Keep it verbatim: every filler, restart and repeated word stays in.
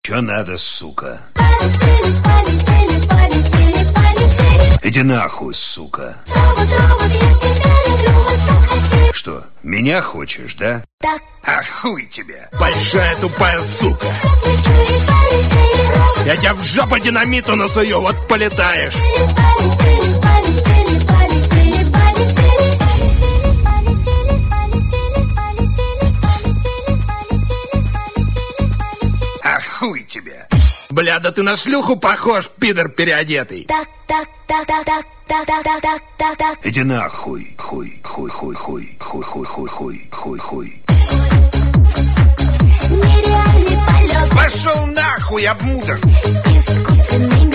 Чё надо, сука? Иди нахуй, сука. Что, меня хочешь, да? А хуй тебе. Большая тупая сука. Я тебя в жопу динамиту насую, вот полетаешь. А хуй тебе. Бля, да ты на шлюху похож, пидор переодетый. Иди нахуй, хуй, хуй, хуй, хуй, хуй, хуй, хуй, хуй, хуй, хуй. Пошел нахуй, обмудок.